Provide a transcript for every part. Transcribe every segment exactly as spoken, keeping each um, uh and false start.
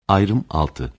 Ayrım altı.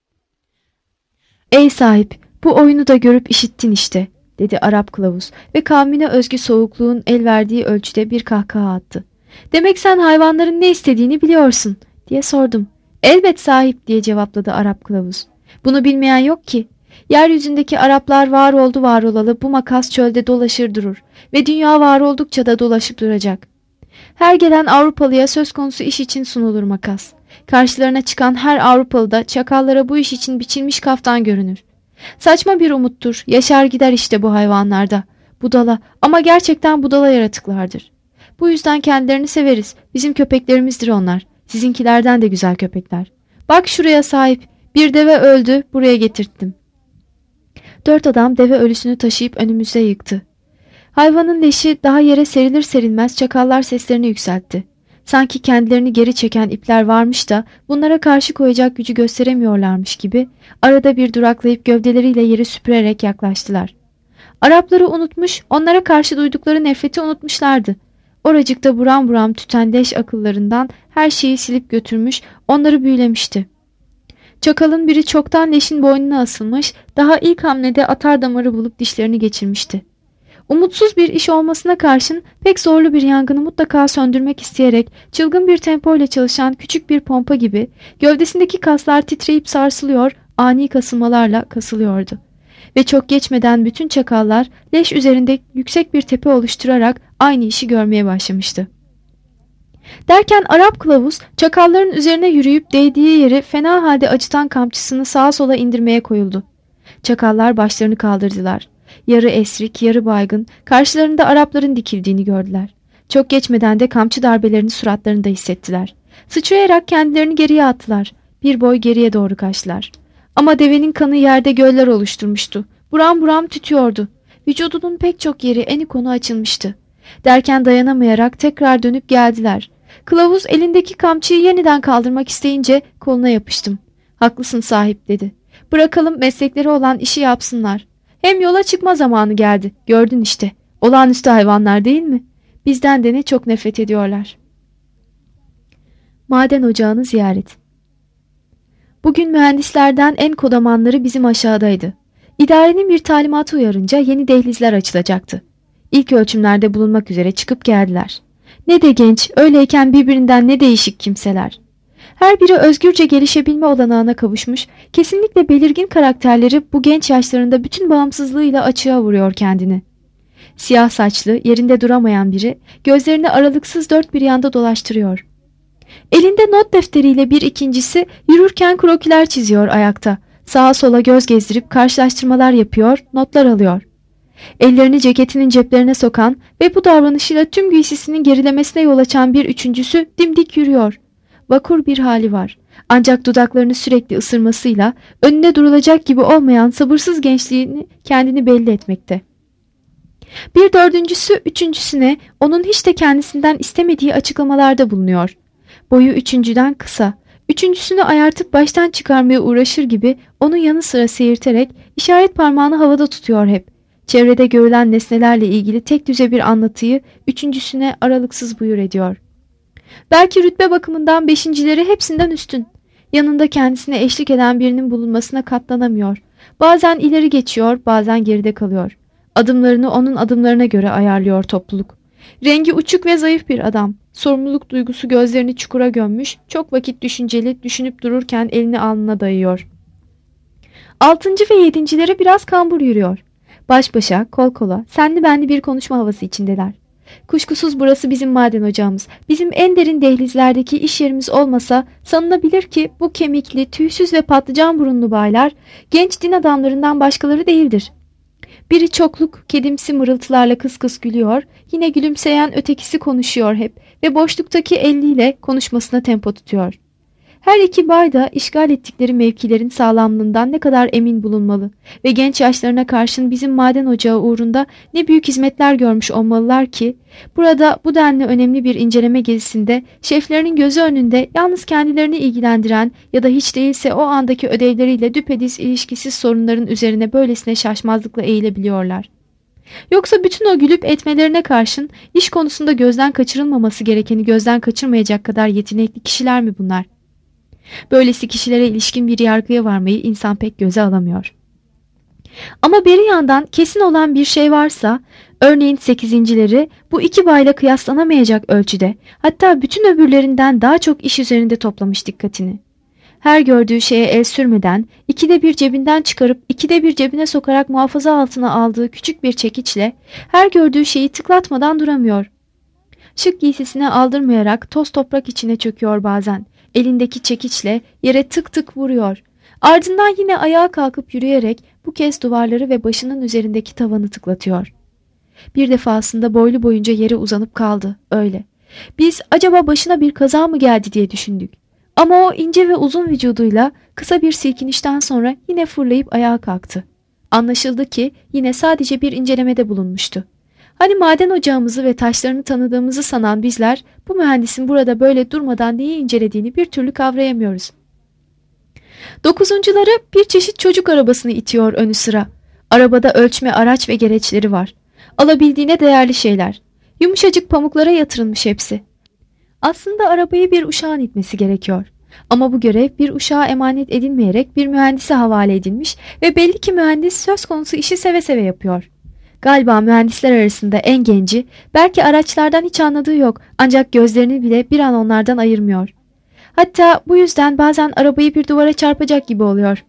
Ey sahip, bu oyunu da görüp işittin işte, dedi Arap kılavuz ve kavmine özgü soğukluğun el verdiği ölçüde bir kahkaha attı. Demek sen hayvanların ne istediğini biliyorsun, diye sordum. Elbet sahip, diye cevapladı Arap kılavuz. Bunu bilmeyen yok ki. Yeryüzündeki Araplar var oldu var olalı bu makas çölde dolaşır durur ve dünya var oldukça da dolaşıp duracak. Her gelen Avrupalıya söz konusu iş için sunulur makas. Karşılarına çıkan her Avrupalıda çakallara bu iş için biçilmiş kaftan görünür. Saçma bir umuttur, yaşar gider işte bu hayvanlarda. Budala, ama gerçekten budala yaratıklardır. Bu yüzden kendilerini severiz, bizim köpeklerimizdir onlar. Sizinkilerden de güzel köpekler. Bak şuraya sahip, bir deve öldü, buraya getirttim. Dört adam deve ölüsünü taşıyıp önümüze yıktı. Hayvanın leşi daha yere serilir serilmez çakallar seslerini yükseltti. Sanki kendilerini geri çeken ipler varmış da bunlara karşı koyacak gücü gösteremiyorlarmış gibi arada bir duraklayıp gövdeleriyle yeri süpürerek yaklaştılar. Arapları unutmuş, onlara karşı duydukları nefreti unutmuşlardı. Oracıkta buram buram tüten leş akıllarından her şeyi silip götürmüş, onları büyülemişti. Çakalın biri çoktan leşin boynuna asılmış, daha ilk hamlede atar damarı bulup dişlerini geçirmişti. Umutsuz bir iş olmasına karşın pek zorlu bir yangını mutlaka söndürmek isteyerek çılgın bir tempoyla çalışan küçük bir pompa gibi gövdesindeki kaslar titreyip sarsılıyor, ani kasılmalarla kasılıyordu. Ve çok geçmeden bütün çakallar leş üzerinde yüksek bir tepe oluşturarak aynı işi görmeye başlamıştı. Derken Arap kılavuz çakalların üzerine yürüyüp değdiği yeri fena halde acıtan kamçısını sağa sola indirmeye koyuldu. Çakallar başlarını kaldırdılar. Yarı esrik, yarı baygın, karşılarında Arapların dikildiğini gördüler. Çok geçmeden de kamçı darbelerini suratlarında hissettiler. Sıçrayarak kendilerini geriye attılar. Bir boy geriye doğru kaçtılar. Ama devenin kanı yerde göller oluşturmuştu. Buram buram tütüyordu. Vücudunun pek çok yeri eni konu açılmıştı. Derken dayanamayarak tekrar dönüp geldiler. Kılavuz elindeki kamçıyı yeniden kaldırmak isteyince koluna yapıştım. Haklısın sahip, dedi. Bırakalım meslekleri olan işi yapsınlar. Hem yola çıkma zamanı geldi. Gördün işte. Olağanüstü hayvanlar değil mi? Bizden de ne çok nefret ediyorlar. Maden ocağını ziyaret. Bugün mühendislerden en kodamanları bizim aşağıdaydı. İdarenin bir talimatı uyarınca yeni dehlizler açılacaktı. İlk ölçümlerde bulunmak üzere çıkıp geldiler. Ne de genç, öyleyken birbirinden ne değişik kimseler. Her biri özgürce gelişebilme olanağına kavuşmuş, kesinlikle belirgin karakterleri bu genç yaşlarında bütün bağımsızlığıyla açığa vuruyor kendini. Siyah saçlı, yerinde duramayan biri, gözlerini aralıksız dört bir yanda dolaştırıyor. Elinde not defteriyle bir ikincisi yürürken krokiler çiziyor ayakta. Sağa sola göz gezdirip karşılaştırmalar yapıyor, notlar alıyor. Ellerini ceketinin ceplerine sokan ve bu davranışıyla tüm giysisinin gerilemesine yol açan bir üçüncüsü dimdik yürüyor. Vakur bir hali var. Ancak dudaklarını sürekli ısırmasıyla önüne durulacak gibi olmayan sabırsız gençliğini kendini belli etmekte. Bir dördüncüsü üçüncüsüne onun hiç de kendisinden istemediği açıklamalarda bulunuyor. Boyu üçüncüden kısa. Üçüncüsünü ayartıp baştan çıkarmaya uğraşır gibi onun yanı sıra seyirterek işaret parmağını havada tutuyor hep. Çevrede görülen nesnelerle ilgili tek düze bir anlatıyı üçüncüsüne aralıksız buyur ediyor. Belki rütbe bakımından beşincileri hepsinden üstün. Yanında kendisine eşlik eden birinin bulunmasına katlanamıyor. Bazen ileri geçiyor, bazen geride kalıyor. Adımlarını onun adımlarına göre ayarlıyor topluluk. Rengi uçuk ve zayıf bir adam. Sorumluluk duygusu gözlerini çukura gömmüş, çok vakit düşünceli, düşünüp dururken elini alnına dayıyor. Altıncı ve yedincileri biraz kambur yürüyor. Baş başa, kol kola, senli benli bir konuşma havası içindeler. Kuşkusuz burası bizim maden ocağımız. Bizim en derin dehlizlerdeki iş yerimiz olmasa sanılabilir ki bu kemikli, tüysüz ve patlıcan burunlu baylar genç din adamlarından başkaları değildir. Biri çokluk, kedimsi mırıltılarla kıs kıs gülüyor, yine gülümseyen ötekisi konuşuyor hep ve boşluktaki eliyle konuşmasına tempo tutuyor. Her iki bay da işgal ettikleri mevkilerin sağlamlığından ne kadar emin bulunmalı ve genç yaşlarına karşın bizim maden ocağı uğrunda ne büyük hizmetler görmüş olmalılar ki, burada bu denli önemli bir inceleme gezisinde şeflerinin gözü önünde yalnız kendilerini ilgilendiren ya da hiç değilse o andaki ödevleriyle düpedüz ilişkisiz sorunların üzerine böylesine şaşmazlıkla eğilebiliyorlar. Yoksa bütün o gülüp etmelerine karşın iş konusunda gözden kaçırılmaması gerekeni gözden kaçırmayacak kadar yetenekli kişiler mi bunlar? Böylesi kişilere ilişkin bir yargıya varmayı insan pek göze alamıyor. Ama bir yandan kesin olan bir şey varsa, örneğin sekizincileri bu iki bayla kıyaslanamayacak ölçüde, hatta bütün öbürlerinden daha çok iş üzerinde toplamış dikkatini. Her gördüğü şeye el sürmeden, ikide bir cebinden çıkarıp ikide bir cebine sokarak muhafaza altına aldığı küçük bir çekiçle, her gördüğü şeyi tıklatmadan duramıyor. Şık giysisine aldırmayarak toz toprak içine çöküyor bazen, elindeki çekiçle yere tık tık vuruyor. Ardından yine ayağa kalkıp yürüyerek bu kez duvarları ve başının üzerindeki tavanı tıklatıyor. Bir defasında boylu boyunca yere uzanıp kaldı, öyle. Biz acaba başına bir kaza mı geldi diye düşündük. Ama o ince ve uzun vücuduyla kısa bir silkinişten sonra yine fırlayıp ayağa kalktı. Anlaşıldı ki yine sadece bir incelemede bulunmuştu. Hani maden ocağımızı ve taşlarını tanıdığımızı sanan bizler bu mühendisin burada böyle durmadan neyi incelediğini bir türlü kavrayamıyoruz. Dokuzuncuları bir çeşit çocuk arabasını itiyor önü sıra. Arabada ölçme araç ve gereçleri var. Alabildiğine değerli şeyler. Yumuşacık pamuklara yatırılmış hepsi. Aslında arabayı bir uşağın itmesi gerekiyor. Ama bu görev bir uşağa emanet edilmeyerek bir mühendise havale edilmiş ve belli ki mühendis söz konusu işi seve seve yapıyor. Galiba mühendisler arasında en genci, belki araçlardan hiç anladığı yok ancak gözlerini bile bir an onlardan ayırmıyor. Hatta bu yüzden bazen arabayı bir duvara çarpacak gibi oluyor.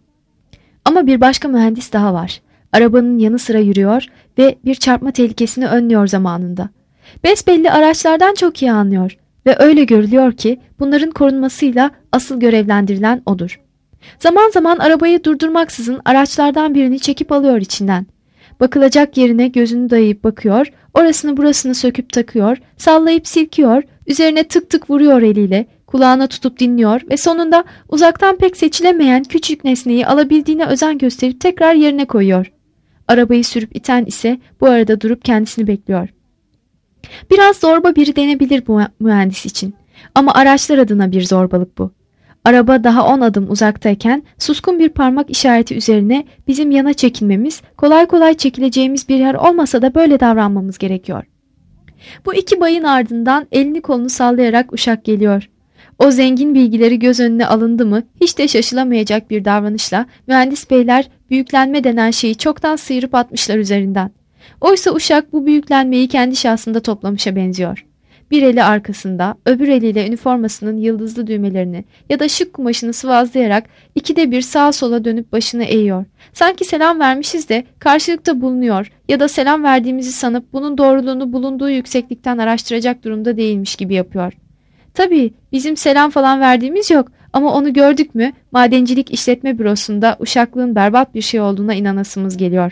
Ama bir başka mühendis daha var. Arabanın yanı sıra yürüyor ve bir çarpma tehlikesini önlüyor zamanında. Besbelli araçlardan çok iyi anlıyor ve öyle görülüyor ki bunların korunmasıyla asıl görevlendirilen odur. Zaman zaman arabayı durdurmaksızın araçlardan birini çekip alıyor içinden. Bakılacak yerine gözünü dayayıp bakıyor, orasını burasını söküp takıyor, sallayıp silkiyor, üzerine tık tık vuruyor eliyle, kulağına tutup dinliyor ve sonunda uzaktan pek seçilemeyen küçük nesneyi alabildiğine özen gösterip tekrar yerine koyuyor. Arabayı sürüp iten ise bu arada durup kendisini bekliyor. Biraz zorba biri denebilir bu mühendis için. Ama araçlar adına bir zorbalık bu. Araba daha on adım uzaktayken suskun bir parmak işareti üzerine bizim yana çekilmemiz, kolay kolay çekileceğimiz bir yer olmasa da böyle davranmamız gerekiyor. Bu iki bayın ardından elini kolunu sallayarak uşak geliyor. O zengin bilgileri göz önüne alındı mı hiç de şaşılamayacak bir davranışla mühendis beyler büyüklenme denen şeyi çoktan sıyırıp atmışlar üzerinden. Oysa uşak bu büyüklenmeyi kendi şahsında toplamışa benziyor. Bir eli arkasında, öbür eliyle üniformasının yıldızlı düğmelerini ya da şık kumaşını sıvazlayarak ikide bir sağa sola dönüp başını eğiyor. Sanki selam vermişiz de karşılıkta bulunuyor ya da selam verdiğimizi sanıp bunun doğruluğunu bulunduğu yükseklikten araştıracak durumda değilmiş gibi yapıyor. Tabii bizim selam falan verdiğimiz yok ama onu gördük mü madencilik işletme bürosunda uşaklığın berbat bir şey olduğuna inanasımız geliyor.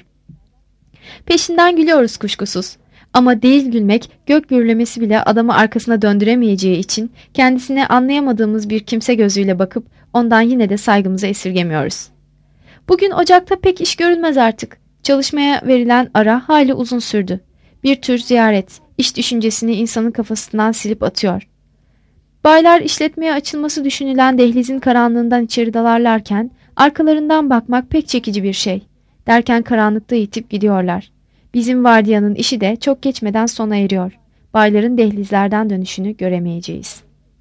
Peşinden gülüyoruz kuşkusuz. Ama değil gülmek, gök gürlemesi bile adamı arkasına döndüremeyeceği için kendisine anlayamadığımız bir kimse gözüyle bakıp ondan yine de saygımızı esirgemiyoruz. Bugün ocakta pek iş görülmez artık. Çalışmaya verilen ara hali uzun sürdü. Bir tür ziyaret, iş düşüncesini insanın kafasından silip atıyor. Baylar işletmeye açılması düşünülen dehlizin karanlığından içeri dalarlarken arkalarından bakmak pek çekici bir şey. Derken karanlıkta yitip gidiyorlar. Bizim vardiyanın işi de çok geçmeden sona eriyor. Bayların dehlizlerden dönüşünü göremeyeceğiz.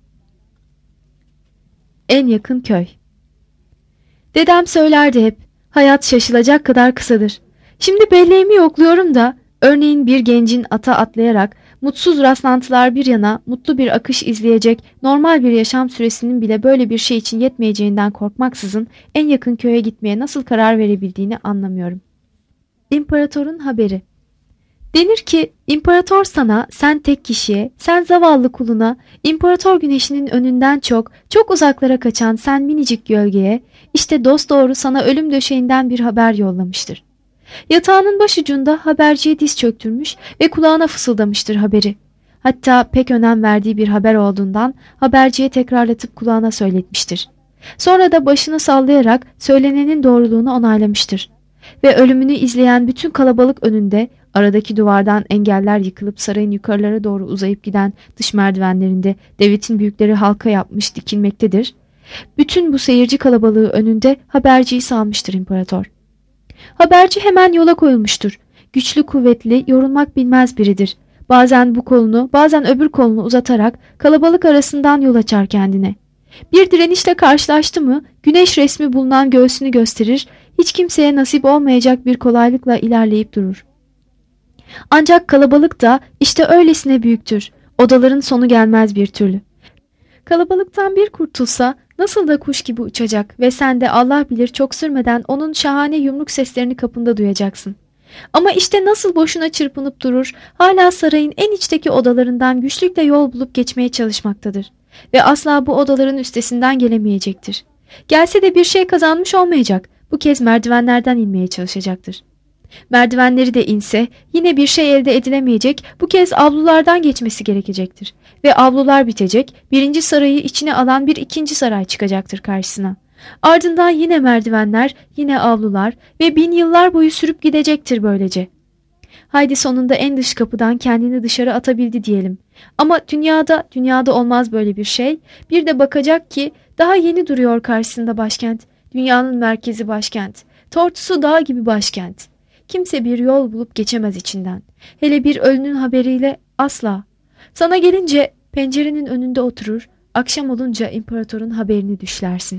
En yakın köy. Dedem söylerdi hep, hayat şaşılacak kadar kısadır. Şimdi belleğimi yokluyorum da, örneğin bir gencin ata atlayarak, mutsuz rastlantılar bir yana mutlu bir akış izleyecek normal bir yaşam süresinin bile böyle bir şey için yetmeyeceğinden korkmaksızın en yakın köye gitmeye nasıl karar verebildiğini anlamıyorum. İmparatorun haberi. Denir ki imparator sana, sen tek kişiye, sen zavallı kuluna, imparator güneşinin önünden çok, çok uzaklara kaçan sen minicik gölgeye, işte dosdoğru sana ölüm döşeğinden bir haber yollamıştır. Yatağının başucunda haberciye diz çöktürmüş ve kulağına fısıldamıştır haberi. Hatta pek önem verdiği bir haber olduğundan haberciye tekrarlatıp kulağına söyletmiştir. Sonra da başını sallayarak söylenenin doğruluğunu onaylamıştır. Ve ölümünü izleyen bütün kalabalık önünde aradaki duvardan engeller yıkılıp sarayın yukarılara doğru uzayıp giden dış merdivenlerinde devletin büyükleri halka yapmış dikilmektedir. Bütün bu seyirci kalabalığı önünde haberciyi salmıştır imparator. Haberci hemen yola koyulmuştur. Güçlü kuvvetli, yorulmak bilmez biridir. Bazen bu kolunu, bazen öbür kolunu uzatarak kalabalık arasından yol açar kendine. Bir direnişle karşılaştı mı güneş resmi bulunan göğsünü gösterir, hiç kimseye nasip olmayacak bir kolaylıkla ilerleyip durur. Ancak kalabalık da işte öylesine büyüktür. Odaların sonu gelmez bir türlü. Kalabalıktan bir kurtulsa nasıl da kuş gibi uçacak ve sen de Allah bilir çok sürmeden onun şahane yumruk seslerini kapında duyacaksın. Ama işte nasıl boşuna çırpınıp durur, hala sarayın en içteki odalarından güçlükle yol bulup geçmeye çalışmaktadır. Ve asla bu odaların üstesinden gelemeyecektir. Gelse de bir şey kazanmış olmayacak, bu kez merdivenlerden inmeye çalışacaktır. Merdivenleri de inse yine bir şey elde edilemeyecek, bu kez avlulardan geçmesi gerekecektir. Ve avlular bitecek, birinci sarayı içine alan bir ikinci saray çıkacaktır karşısına. Ardından yine merdivenler, yine avlular ve bin yıllar boyu sürüp gidecektir böylece. Haydi sonunda en dış kapıdan kendini dışarı atabildi diyelim. Ama dünyada, dünyada olmaz böyle bir şey. Bir de bakacak ki daha yeni duruyor karşısında başkent. Dünyanın merkezi başkent. Tortusu dağ gibi başkent. Kimse bir yol bulup geçemez içinden. Hele bir ölünün haberiyle asla. Sana gelince pencerenin önünde oturur, akşam olunca imparatorun haberini düşlersin.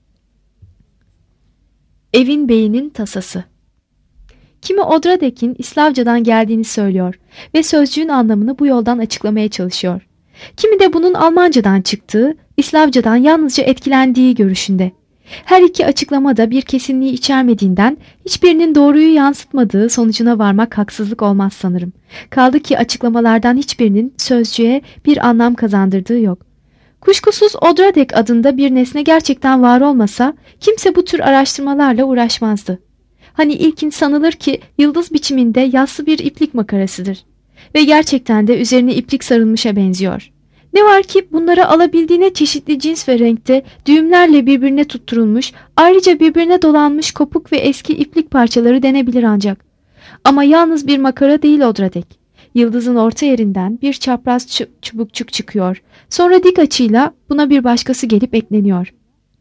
Evin beyinin tasası. Kimi Odradek'in İslavcadan geldiğini söylüyor ve sözcüğün anlamını bu yoldan açıklamaya çalışıyor. Kimi de bunun Almancadan çıktığı, İslavcadan yalnızca etkilendiği görüşünde. Her iki açıklama da bir kesinliği içermediğinden hiçbirinin doğruyu yansıtmadığı sonucuna varmak haksızlık olmaz sanırım. Kaldı ki açıklamalardan hiçbirinin sözcüğe bir anlam kazandırdığı yok. Kuşkusuz Odradek adında bir nesne gerçekten var olmasa kimse bu tür araştırmalarla uğraşmazdı. Hani ilkin sanılır ki yıldız biçiminde yassı bir iplik makarasıdır. Ve gerçekten de üzerine iplik sarılmışa benziyor. Ne var ki bunları alabildiğine çeşitli cins ve renkte düğümlerle birbirine tutturulmuş, ayrıca birbirine dolanmış kopuk ve eski iplik parçaları denebilir ancak. Ama yalnız bir makara değil Odradek. Yıldızın orta yerinden bir çapraz çubukçuk çıkıyor. Sonra dik açıyla buna bir başkası gelip ekleniyor.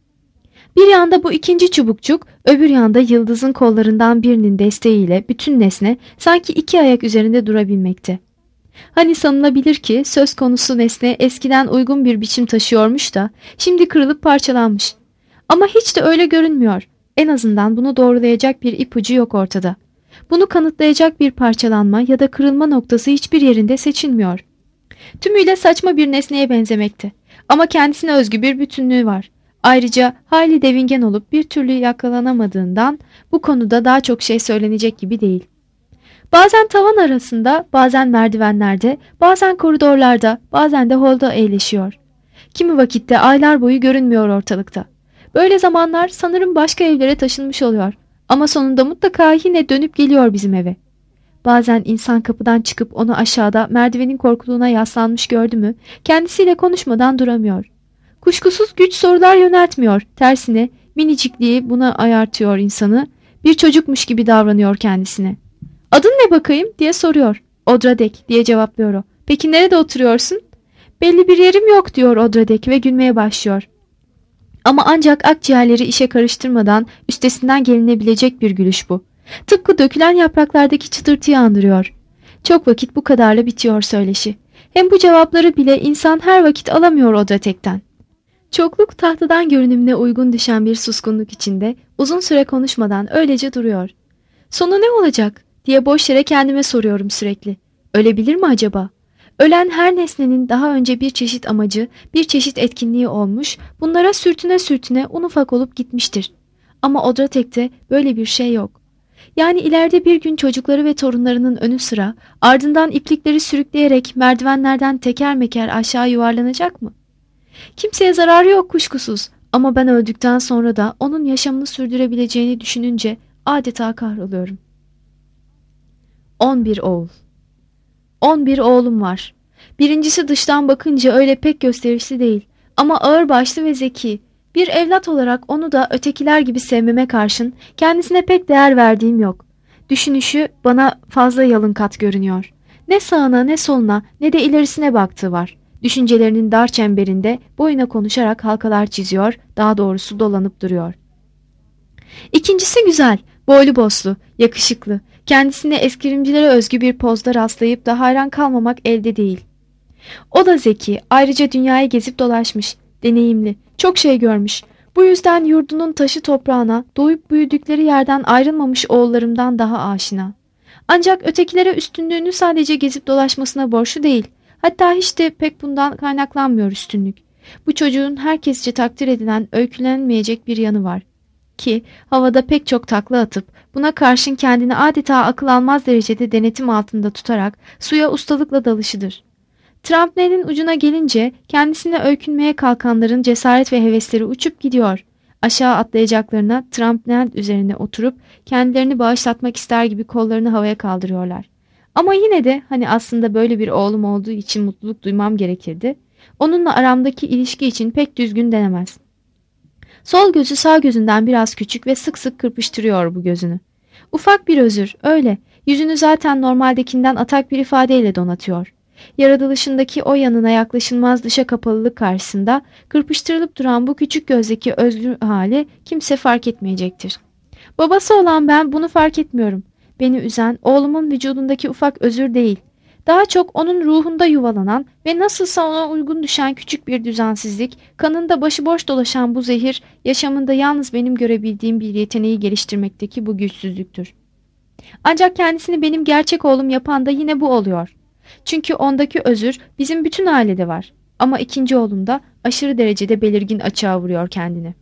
Bir yanda bu ikinci çubukçuk, öbür yanda yıldızın kollarından birinin desteğiyle bütün nesne sanki iki ayak üzerinde durabilmekte. Hani sanılabilir ki söz konusu nesne eskiden uygun bir biçim taşıyormuş da şimdi kırılıp parçalanmış. Ama hiç de öyle görünmüyor. En azından bunu doğrulayacak bir ipucu yok ortada. Bunu kanıtlayacak bir parçalanma ya da kırılma noktası hiçbir yerinde seçilmiyor. Tümüyle saçma bir nesneye benzemekte. Ama kendisine özgü bir bütünlüğü var. Ayrıca hayli devingen olup bir türlü yakalanamadığından bu konuda daha çok şey söylenecek gibi değil. Bazen tavan arasında, bazen merdivenlerde, bazen koridorlarda, bazen de holda eğleşiyor. Kimi vakitte aylar boyu görünmüyor ortalıkta. Böyle zamanlar sanırım başka evlere taşınmış oluyor. Ama sonunda mutlaka yine dönüp geliyor bizim eve. Bazen insan kapıdan çıkıp onu aşağıda merdivenin korkuluğuna yaslanmış gördü mü, kendisiyle konuşmadan duramıyor. Kuşkusuz güç sorular yöneltmiyor. Tersine minicikliği buna ayartıyor insanı. Bir çocukmuş gibi davranıyor kendisine. "Adın ne bakayım?" diye soruyor. "Odradek" diye cevaplıyor o. "Peki nerede oturuyorsun?" "Belli bir yerim yok" diyor Odradek ve gülmeye başlıyor. Ama ancak akciğerleri işe karıştırmadan üstesinden gelinebilecek bir gülüş bu. Tıpkı dökülen yapraklardaki çıtırtıyı andırıyor. Çok vakit bu kadarla bitiyor söyleşi. Hem bu cevapları bile insan her vakit alamıyor Odradek'ten. Çokluk tahtadan görünümüne uygun düşen bir suskunluk içinde uzun süre konuşmadan öylece duruyor. Sonu ne olacak diye boş yere kendime soruyorum sürekli. Ölebilir mi acaba? Ölen her nesnenin daha önce bir çeşit amacı, bir çeşit etkinliği olmuş, bunlara sürtüne sürtüne un ufak olup gitmiştir. Ama Odradek'te böyle bir şey yok. Yani ileride bir gün çocukları ve torunlarının önü sıra, ardından iplikleri sürükleyerek merdivenlerden teker meker aşağı yuvarlanacak mı? Kimseye zararı yok kuşkusuz, ama ben öldükten sonra da onun yaşamını sürdürebileceğini düşününce adeta kahroluyorum. On bir oğul. On bir oğlum var. Birincisi dıştan bakınca öyle pek gösterişli değil ama ağırbaşlı ve zeki. Bir evlat olarak onu da ötekiler gibi sevmeme karşın kendisine pek değer verdiğim yok. Düşünüşü bana fazla yalınkat görünüyor. Ne sağına ne soluna ne de ilerisine baktığı var. Düşüncelerinin dar çemberinde boyuna konuşarak halkalar çiziyor, daha doğrusu dolanıp duruyor. İkincisi güzel, boylu boslu, yakışıklı. Kendisine eskrimcilere özgü bir pozda rastlayıp da hayran kalmamak elde değil. O da zeki, ayrıca dünyayı gezip dolaşmış. Deneyimli, çok şey görmüş. Bu yüzden yurdunun taşı toprağına, doğup büyüdükleri yerden ayrılmamış oğullarımdan daha aşina. Ancak ötekilere üstünlüğünü sadece gezip dolaşmasına borçlu değil. Hatta hiç de pek bundan kaynaklanmıyor üstünlük. Bu çocuğun herkesçe takdir edilen, öykülenmeyecek bir yanı var. Ki havada pek çok takla atıp, buna karşın kendini adeta akıl almaz derecede denetim altında tutarak suya ustalıkla dalışıdır. Tramplerin ucuna gelince kendisine öykünmeye kalkanların cesaret ve hevesleri uçup gidiyor. Aşağı atlayacaklarına tramplen üzerine oturup kendilerini bağışlatmak ister gibi kollarını havaya kaldırıyorlar. Ama yine de hani aslında böyle bir oğlum olduğu için mutluluk duymam gerekirdi. Onunla aramdaki ilişki için pek düzgün denemez. Sol gözü sağ gözünden biraz küçük ve sık sık kırpıştırıyor bu gözünü. Ufak bir özür, öyle. Yüzünü zaten normaldekinden atak bir ifadeyle donatıyor. Yaratılışındaki o yanına yaklaşılmaz dışa kapalılık karşısında kırpıştırılıp duran bu küçük gözdeki özgür hali kimse fark etmeyecektir. Babası olan ben bunu fark etmiyorum. Beni üzen oğlumun vücudundaki ufak özür değil. Daha çok onun ruhunda yuvalanan ve nasılsa ona uygun düşen küçük bir düzensizlik, kanında başıboş dolaşan bu zehir, yaşamında yalnız benim görebildiğim bir yeteneği geliştirmekteki bu güçsüzlüktür. Ancak kendisini benim gerçek oğlum yapan da yine bu oluyor. Çünkü ondaki özür bizim bütün ailede var. Ama ikinci oğlumda aşırı derecede belirgin açığa vuruyor kendini.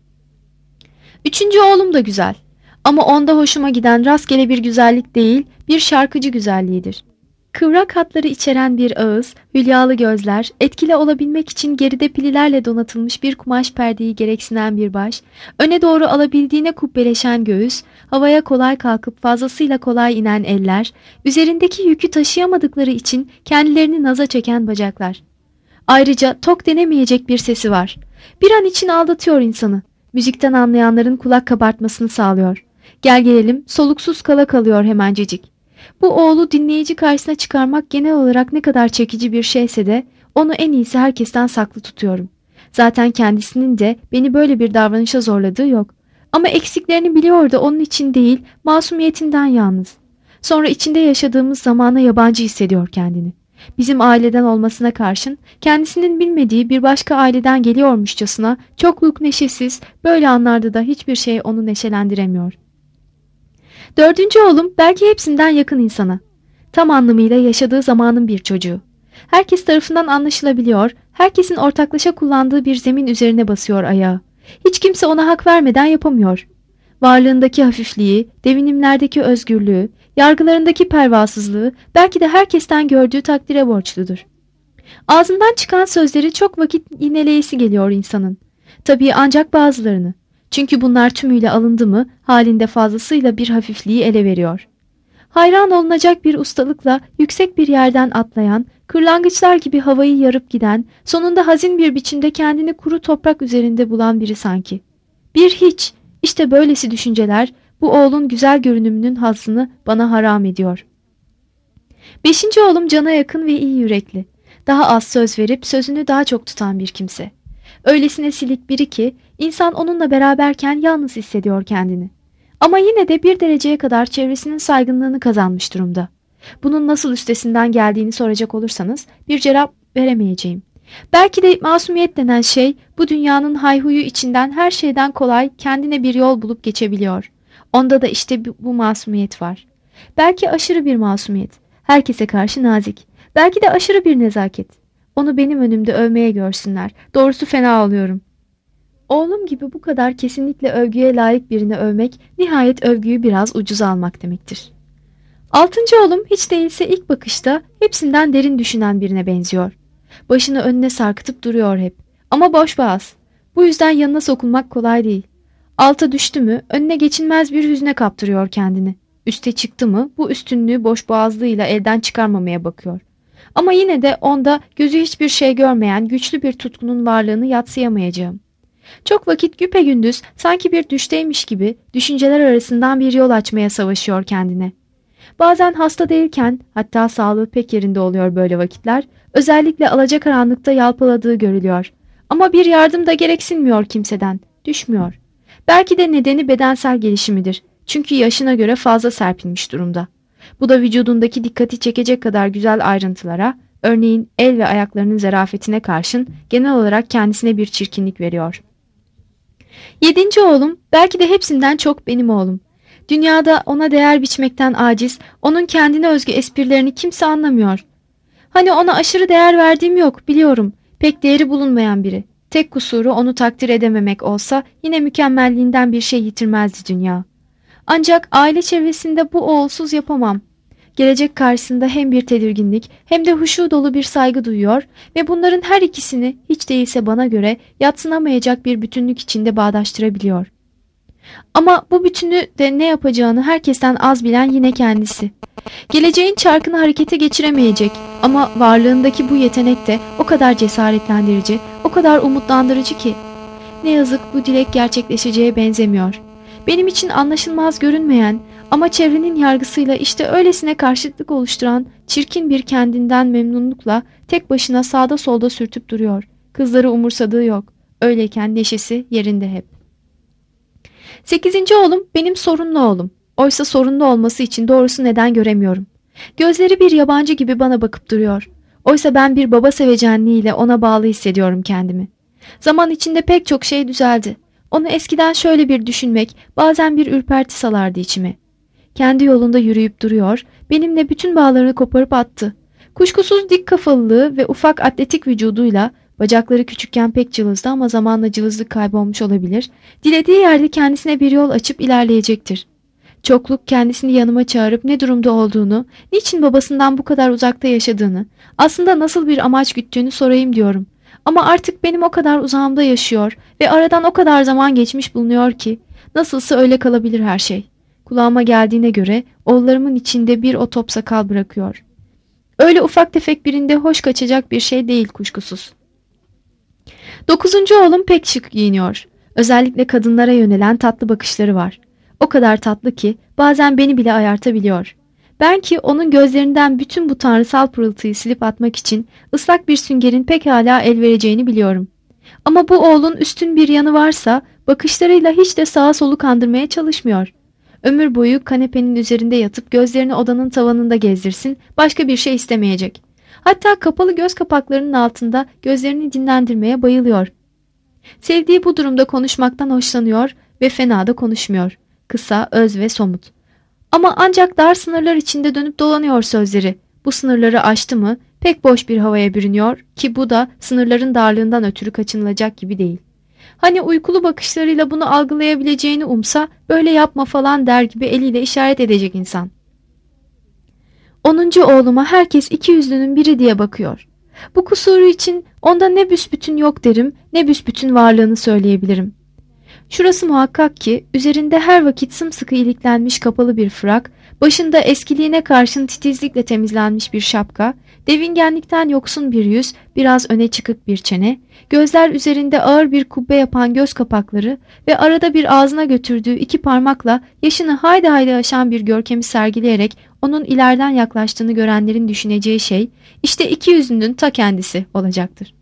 Üçüncü oğlum da güzel. Ama onda hoşuma giden rastgele bir güzellik değil, bir şarkıcı güzelliğidir. Kıvrak hatları içeren bir ağız, hülyalı gözler, etkili olabilmek için geride pililerle donatılmış bir kumaş perdeyi gereksinen bir baş, öne doğru alabildiğine kubbeleşen göğüs, havaya kolay kalkıp fazlasıyla kolay inen eller, üzerindeki yükü taşıyamadıkları için kendilerini naza çeken bacaklar. Ayrıca tok denemeyecek bir sesi var. Bir an için aldatıyor insanı. Müzikten anlayanların kulak kabartmasını sağlıyor. Gel gelelim soluksuz kala kalıyor hemencecik. Bu oğlu dinleyici karşısına çıkarmak genel olarak ne kadar çekici bir şeyse de onu en iyisi herkesten saklı tutuyorum. Zaten kendisinin de beni böyle bir davranışa zorladığı yok. Ama eksiklerini biliyor da onun için değil, masumiyetinden yalnız. Sonra içinde yaşadığımız zamana yabancı hissediyor kendini. Bizim aileden olmasına karşın kendisinin bilmediği bir başka aileden geliyormuşçasına çokluk neşesiz, böyle anlarda da hiçbir şey onu neşelendiremiyor. Dördüncü oğlum belki hepsinden yakın insana. Tam anlamıyla yaşadığı zamanın bir çocuğu. Herkes tarafından anlaşılabiliyor, herkesin ortaklaşa kullandığı bir zemin üzerine basıyor ayağı. Hiç kimse ona hak vermeden yapamıyor. Varlığındaki hafifliği, devinimlerdeki özgürlüğü, yargılarındaki pervasızlığı belki de herkesten gördüğü takdire borçludur. Ağzından çıkan sözleri çok vakit yineleyesi geliyor insanın. Tabii ancak bazılarını. Çünkü bunlar tümüyle alındı mı halinde fazlasıyla bir hafifliği ele veriyor. Hayran olunacak bir ustalıkla yüksek bir yerden atlayan, kırlangıçlar gibi havayı yarıp giden, sonunda hazin bir biçimde kendini kuru toprak üzerinde bulan biri sanki. Bir hiç, işte böylesi düşünceler bu oğlun güzel görünümünün hazzını bana haram ediyor. Beşinci oğlum cana yakın ve iyi yürekli. Daha az söz verip sözünü daha çok tutan bir kimse. Öylesine silik biri ki insan onunla beraberken yalnız hissediyor kendini. Ama yine de bir dereceye kadar çevresinin saygınlığını kazanmış durumda. Bunun nasıl üstesinden geldiğini soracak olursanız bir cevap veremeyeceğim. Belki de masumiyet denen şey bu dünyanın hayhuyu içinden her şeyden kolay kendine bir yol bulup geçebiliyor. Onda da işte bu, bu masumiyet var. Belki aşırı bir masumiyet, herkese karşı nazik. Belki de aşırı bir nezaket. Onu benim önümde övmeye görsünler. Doğrusu fena oluyorum. Oğlum gibi bu kadar kesinlikle övgüye layık birini övmek, nihayet övgüyü biraz ucuza almak demektir. Altıncı oğlum hiç değilse ilk bakışta hepsinden derin düşünen birine benziyor. Başını önüne sarkıtıp duruyor hep. Ama boş boğaz. Bu yüzden yanına sokulmak kolay değil. Alta düştü mü önüne geçilmez bir hüzne kaptırıyor kendini. Üste çıktı mı bu üstünlüğü boş boğazlığıyla elden çıkarmamaya bakıyor. Ama yine de onda gözü hiçbir şey görmeyen güçlü bir tutkunun varlığını yadsıyamayacağım. Çok vakit güpegündüz sanki bir düşteymiş gibi düşünceler arasından bir yol açmaya savaşıyor kendine. Bazen hasta değilken, hatta sağlığı pek yerinde oluyor böyle vakitler, özellikle alacakaranlıkta yalpaladığı görülüyor. Ama bir yardım da gereksinmiyor kimseden, düşmüyor. Belki de nedeni bedensel gelişimidir. Çünkü yaşına göre fazla serpilmiş durumda. Bu da vücudundaki dikkati çekecek kadar güzel ayrıntılara, Örneğin el ve ayaklarının zarafetine karşın genel olarak kendisine bir çirkinlik veriyor. Yedinci oğlum belki de hepsinden çok benim oğlum. Dünyada ona değer biçmekten aciz, onun kendine özgü esprilerini kimse anlamıyor. Hani ona aşırı değer verdiğim yok, biliyorum. Pek değeri bulunmayan biri. Tek kusuru onu takdir edememek olsa yine mükemmelliğinden bir şey yitirmezdi dünya. Ancak aile çevresinde bu oğulsuz yapamam. Gelecek karşısında hem bir tedirginlik hem de huşu dolu bir saygı duyuyor ve bunların her ikisini hiç değilse bana göre yadsınamayacak bir bütünlük içinde bağdaştırabiliyor. Ama bu bütünü de ne yapacağını herkesten az bilen yine kendisi. Geleceğin çarkını harekete geçiremeyecek ama varlığındaki bu yetenek de o kadar cesaretlendirici, o kadar umutlandırıcı ki. Ne yazık bu dilek gerçekleşeceğe benzemiyor. Benim için anlaşılmaz görünmeyen ama çevrenin yargısıyla işte öylesine karşıtlık oluşturan çirkin bir kendinden memnunlukla tek başına sağda solda sürtüp duruyor. Kızları umursadığı yok. Öyleyken neşesi yerinde hep. Sekizinci oğlum benim sorunlu oğlum. Oysa sorunlu olması için doğrusu neden göremiyorum. Gözleri bir yabancı gibi bana bakıp duruyor. Oysa ben bir baba sevecenliğiyle ona bağlı hissediyorum kendimi. Zaman içinde pek çok şey düzeldi. Onu eskiden şöyle bir düşünmek bazen bir ürperti salardı içime. Kendi yolunda yürüyüp duruyor, benimle bütün bağlarını koparıp attı. Kuşkusuz dik kafalılığı ve ufak atletik vücuduyla, bacakları küçükken pek cılızdı ama zamanla cılızlık kaybolmuş olabilir, dilediği yerde kendisine bir yol açıp ilerleyecektir. Çokluk kendisini yanıma çağırıp ne durumda olduğunu, niçin babasından bu kadar uzakta yaşadığını, aslında nasıl bir amaç güttüğünü sorayım diyorum. Ama artık benim o kadar uzağımda yaşıyor ve aradan o kadar zaman geçmiş bulunuyor ki, nasılsa öyle kalabilir her şey. Kulağıma geldiğine göre oğullarımın içinde bir o top sakal bırakıyor. Öyle ufak tefek birinde hoş kaçacak bir şey değil kuşkusuz. Dokuzuncu oğlum pek şık giyiniyor. Özellikle kadınlara yönelen tatlı bakışları var. O kadar tatlı ki bazen beni bile ayartabiliyor. Ben ki onun gözlerinden bütün bu tanrısal pırıltıyı silip atmak için ıslak bir süngerin pekala el vereceğini biliyorum. Ama bu oğlun üstün bir yanı varsa bakışlarıyla hiç de sağa solu kandırmaya çalışmıyor. Ömür boyu kanepenin üzerinde yatıp gözlerini odanın tavanında gezdirsin, başka bir şey istemeyecek. Hatta kapalı göz kapaklarının altında gözlerini dinlendirmeye bayılıyor. Sevdiği bu durumda konuşmaktan hoşlanıyor ve fena da konuşmuyor. Kısa, öz ve somut. Ama ancak dar sınırlar içinde dönüp dolanıyor sözleri. Bu sınırları aştı mı pek boş bir havaya bürünüyor ki bu da sınırların darlığından ötürü kaçınılacak gibi değil. Hani uykulu bakışlarıyla bunu algılayabileceğini umsa böyle yapma falan der gibi eliyle işaret edecek insan. Onuncu oğluma herkes iki yüzlünün biri diye bakıyor. Bu kusuru için onda ne büsbütün yok derim ne büsbütün varlığını söyleyebilirim. Şurası muhakkak ki üzerinde her vakit sımsıkı iliklenmiş kapalı bir frak, başında eskiliğine karşın titizlikle temizlenmiş bir şapka, devingenlikten yoksun bir yüz, biraz öne çıkık bir çene, gözler üzerinde ağır bir kubbe yapan göz kapakları ve arada bir ağzına götürdüğü iki parmakla yaşını haydi haydi aşan bir görkemi sergileyerek onun ileriden yaklaştığını görenlerin düşüneceği şey, işte iki yüzlünün ta kendisi olacaktır.